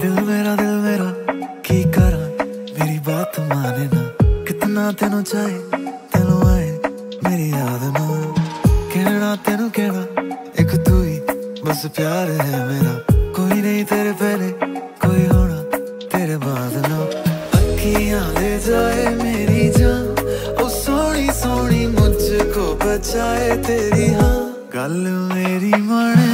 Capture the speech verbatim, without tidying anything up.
दिल मेरा दिल मेरा की करा मेरी बात माने ना, कितना तेनू चाहे तेनू आए मेरी याद ना, कहना तेनू कहना एक तू ही बस प्यार है मेरा, कोई नहीं तेरे पहले कोई होना तेरे बाद ना। अखियां ले जाए मेरी जान ओ सोनी सोनी मुझको बचाए तेरी हाँ, गल मेरी मन